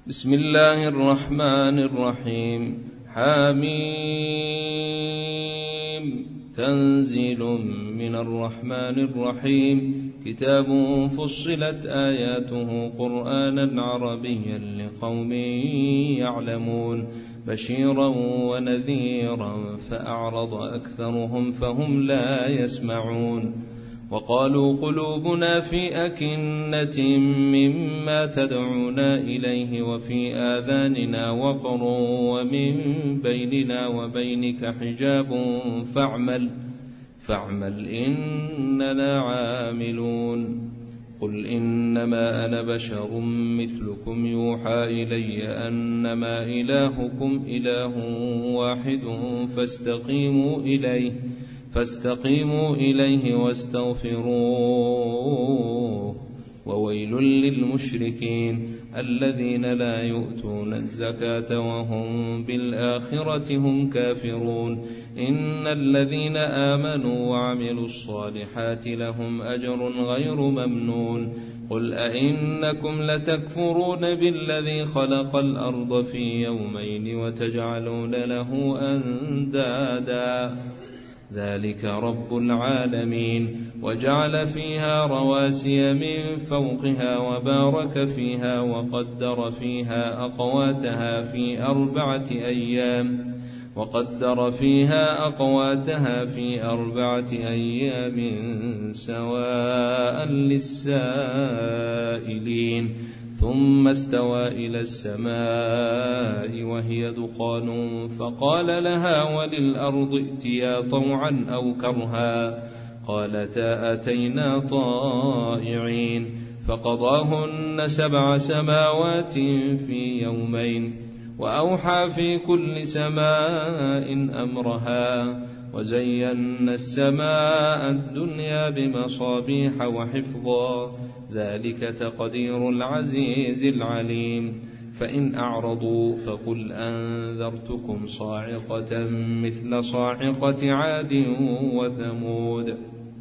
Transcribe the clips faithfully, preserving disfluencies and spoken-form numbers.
بسم الله الرحمن الرحيم. حميم تنزيل من الرحمن الرحيم. كتاب فصلت آياته قرآنا عربيا لقوم يعلمون بشيرا ونذيرا فأعرض أكثرهم فهم لا يسمعون. وقالوا قلوبنا في أكنة مما تدعونا إليه وفي آذاننا وقر ومن بيننا وبينك حجاب فاعمل فاعمل إننا عاملون. قل إنما أنا بشر مثلكم يوحى إلي أنما إلهكم إله واحد فاستقيموا إليه فاستقيموا إليه واستغفروه. وويل للمشركين الذين لا يؤتون الزكاة وهم بالآخرة هم كافرون. إن الذين آمنوا وعملوا الصالحات لهم أجر غير ممنون. قل أئنكم لتكفرون بالذي خلق الأرض في يومين وتجعلون له أندادا ذلك رب العالمين. وجعل فيها رواسي من فوقها وبارك فيها وقدر فيها أقواتها في أربعة أيام وقدر فيها أقواتها في أربعة أيام سواء للسائلين. ثم استوى إلى السماء وهي دخان فقال لها وللأرض ائتيا طوعا أو كرها قالتا أتينا طائعين. فقضاهن سبع سماوات في يومين وأوحى في كل سماء أمرها وزينا السماء الدنيا بمصابيح وحفظا ذلك تقدير العزيز العليم. فإن أعرضوا فقل أنذرتكم صاعقة مثل صاعقة عاد وثمود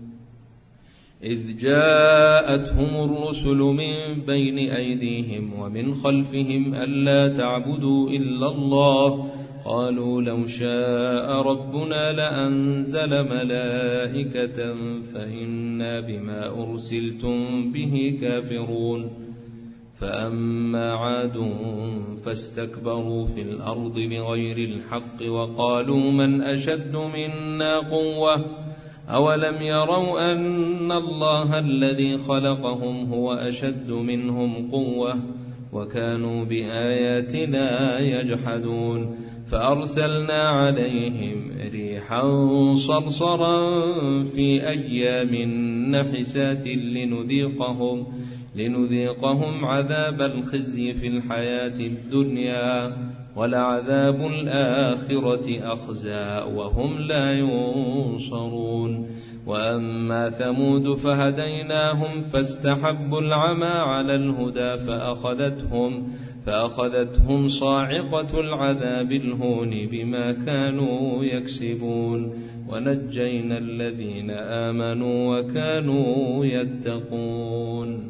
إذ جاءتهم الرسل من بين أيديهم ومن خلفهم ألا تعبدوا إلا الله قالوا لو شاء ربنا لأنزل ملائكة فإنا بما أرسلتم به كافرون. فأما عاد فاستكبروا في الأرض بغير الحق وقالوا من أشد منا قوة أولم يروا أن الله الذي خلقهم هو أشد منهم قوة وكانوا بآياتنا يجحدون. فأرسلنا عليهم ريحا صرصرا في أيام نحسات لنذيقهم, لنذيقهم عذاب الخزي في الحياة الدنيا ولعذاب الآخرة أخزى وهم لا ينصرون. وأما ثمود فهديناهم فاستحبوا العمى على الهدى فأخذتهم فأخذتهم صاعقة العذاب الهون بما كانوا يكسبون. ونجينا الذين آمنوا وكانوا يتقون.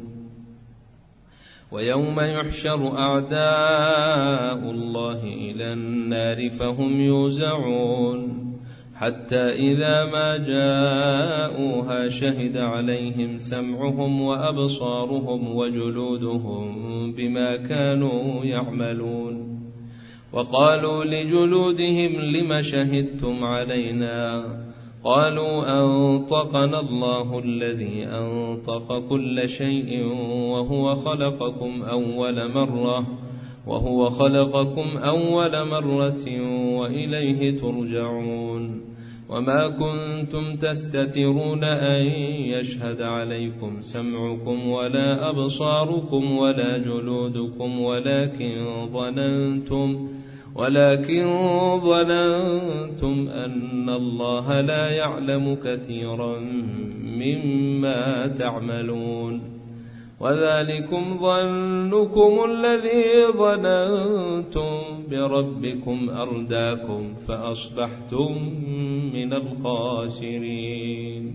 ويوم يحشر أعداء الله إلى النار فهم يوزعون حتى إذا ما جاءوها شهد عليهم سمعهم وأبصارهم وجلودهم بما كانوا يعملون. وقالوا لجلودهم لم شهدتم علينا قالوا أنطقنا الله الذي أنطق كل شيء وهو خلقكم أول مرة وهو خلقكم أول مرة وإليه ترجعون. وما كنتم تستترون أن يشهد عليكم سمعكم ولا أبصاركم ولا جلودكم ولكن ظننتم ولكن ظننتم أن الله لا يعلم كثيرا مما تعملون. وذلكم ظنكم الذي ظننتم بربكم أرداكم فأصبحتم من الخاسرين.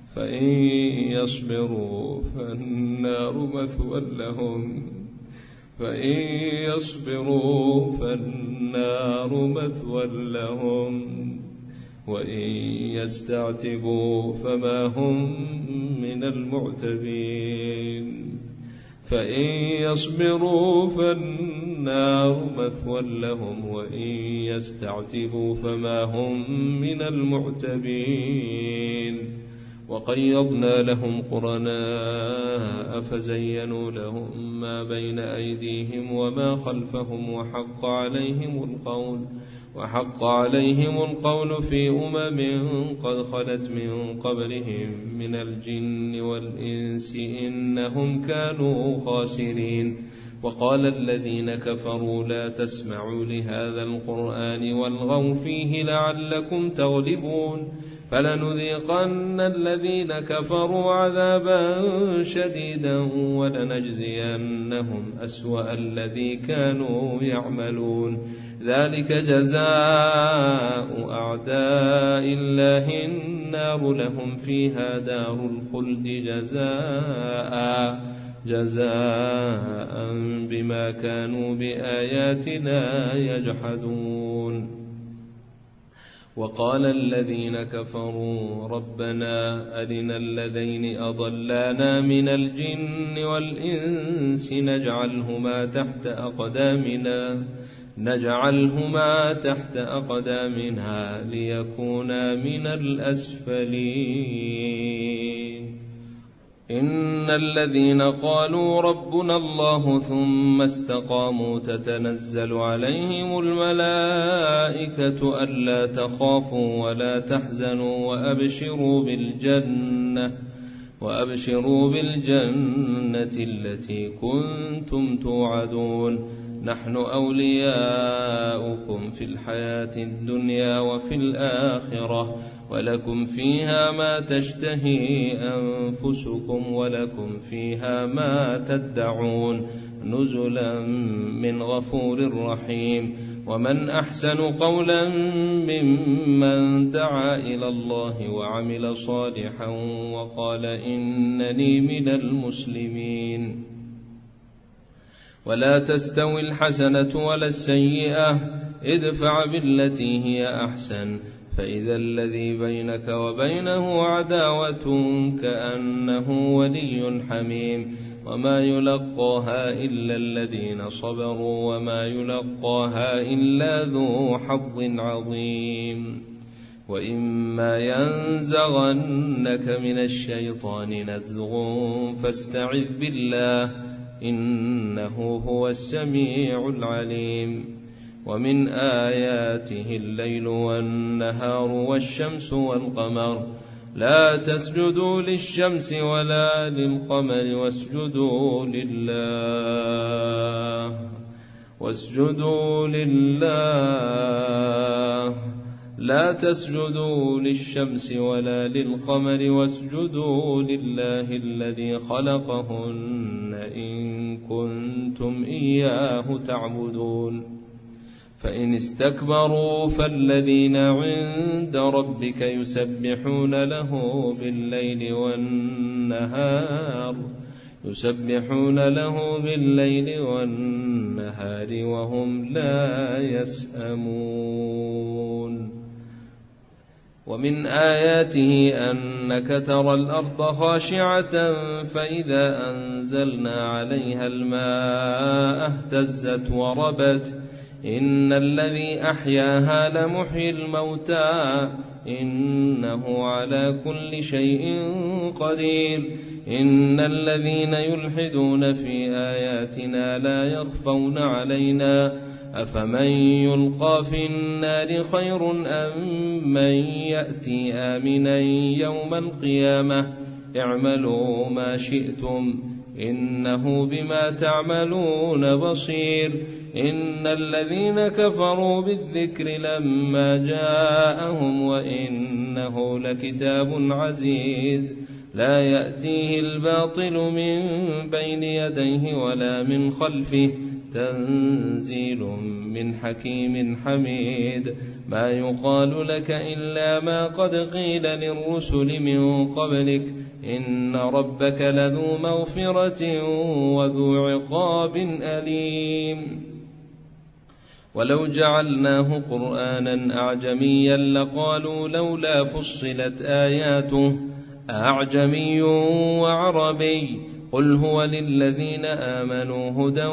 فإن يصبروا فالنار مثوى لهم فإن يصبروا فالنار مثوى لهم وإن يستعتبوا فما هم من المعتبين فإن يصبروا فالنار مثوى لهم وإن يستعتبوا فما هم من المعتبين وقيضنا لهم قرناء فزينوا لهم ما بين أيديهم وما خلفهم وحق عليهم القول وحق عليهم القول في أمم قد خلت من قبلهم من الجن والإنس إنهم كانوا خاسرين وقال الذين كفروا لا تسمعوا لهذا القرآن والغوا فيه لعلكم تغلبون فلنذيقن الذين كفروا عذابا شديدا ولنجزينهم أسوأ الذي كانوا يعملون ذلك جزاء أعداء الله النار لهم فيها دار الخلد جزاء جزاء بما كانوا بآياتنا يجحدون وقال الذين كفروا ربنا أرنا الذين أضلانا من الجن والإنس نجعلهما تحت أقدامنا نجعلهما تحت أقدامنا ليكونا من الأسفلين إن الذين قالوا ربنا الله ثم استقاموا تتنزل عليهم الملائكة ألا تخافوا ولا تحزنوا وأبشروا بالجنة وأبشروا بالجنة التي كنتم توعدون نحن أولياؤكم في الحياة الدنيا وفي الآخرة ولكم فيها ما تشتهي أنفسكم ولكم فيها ما تدعون نزلا من غفور رحيم ومن أحسن قولا ممن دعا إلى الله وعمل صالحا وقال إنني من المسلمين ولا تستوي الحسنة ولا السيئة ادفع بالتي هي أحسن فإذا الذي بينك وبينه عداوة كأنه ولي حميم وما يلقاها إلا الذين صبروا وما يلقاها إلا ذو حظ عظيم وإما ينزغنك من الشيطان نزغ فاستعذ بالله إنه هو السميع العليم ومن آياته الليل والنهار والشمس والقمر لا تسجدوا للشمس ولا للقمر واسجدوا لله واسجدوا لله لا تسجدوا للشمس ولا للقمر واسجدوا لله الذي خلقهن إن كنتم إياه تعبدون فإن استكبروا فالذين عند ربك يسبحون له بالليل والنهار يسبحون له بالليل والنهار وهم لا يسأمون ومن آياته أنك ترى الأرض خاشعة فإذا أنزلنا عليها الماء اهتزت وربت إن الذي أحياها لمحيي الموتى إنه على كل شيء قدير إن الذين يلحدون في آياتنا لا يخفون علينا أفمن يلقى في النار خير أم من يأتي آمنا يوم القيامة اعملوا ما شئتم إنه بما تعملون بصير إن الذين كفروا بالذكر لما جاءهم وإنه لكتاب عزيز لا يأتيه الباطل من بين يديه ولا من خلفه تنزيل من حكيم حميد ما يقال لك إلا ما قد قيل للرسل من قبلك إن ربك لذو مغفرة وذو عقاب أليم ولو جعلناه قرآنا أعجميا لقالوا لولا فصلت آياته أعجمي وعربي قل هو للذين آمنوا هدى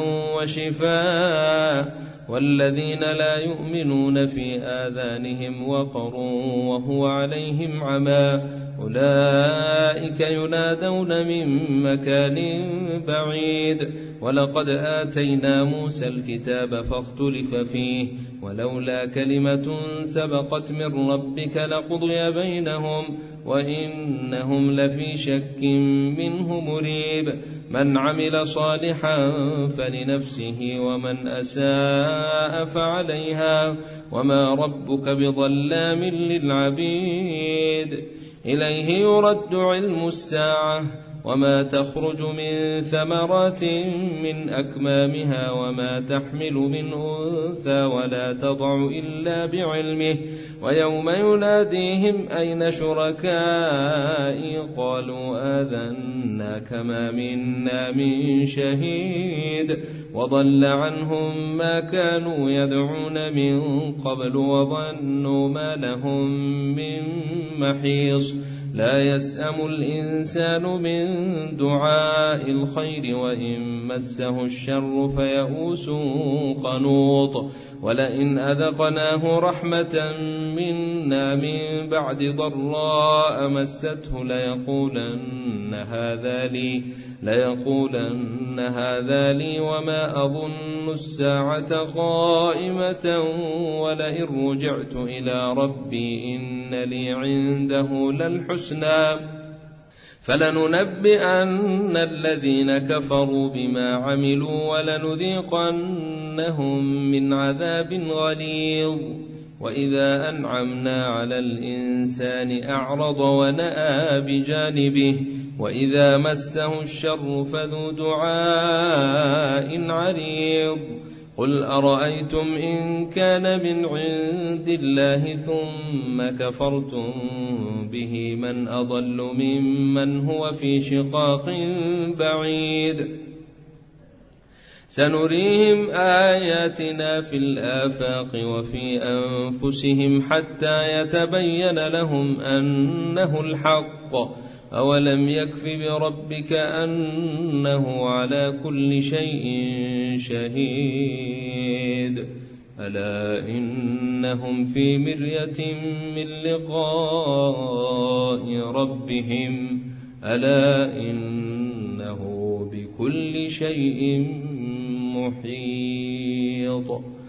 وشفاء والذين لا يؤمنون في آذانهم وقر وهو عليهم عمى أولئك ينادون من مكان بعيد ولقد آتينا موسى الكتاب فاختلف فيه ولولا كلمة سبقت من ربك لقضي بينهم وإنهم لفي شك منه مريب من عمل صالحا فلنفسه ومن أساء فعليها وما ربك بظلام للعبيد إليه يرد علم الساعة وما تخرج من ثمرات من أكمامها وما تحمل من أنثى ولا تضع إلا بعلمه ويوم يناديهم أين شركائي قالوا آذنا كما منا من شهيد وضل عنهم ما كانوا يدعون من قبل وظنوا ما لهم من محيص لا يسأم الإنسان من دعاء الخير وإن مسه الشر فيئوس قنوط ولئن أذقناه رحمة منا من بعد ضراء مسته ليقولن هذا لي ليقولن هذا لي وما أظن الساعة قائمة ولئن رجعت إلى ربي إن لي عنده للحسنى فلننبئن الذين كفروا بما عملوا ولنذيقنهم من عذاب غليظ وإذا أنعمنا على الإنسان أعرض ونأى بجانبه وإذا مسه الشر فذو دعاء عريض قل أرأيتم إن كان من عند الله ثم كفرتم به من أضل ممن هو في شقاق بعيد سنريهم آياتنا في الآفاق وفي أنفسهم حتى يتبين لهم أنه الحق أولم يكف بربك أنه على كل شيء شهيد ألا إنهم في مرية من لقاء ربهم ألا إنه بكل شيء محيط.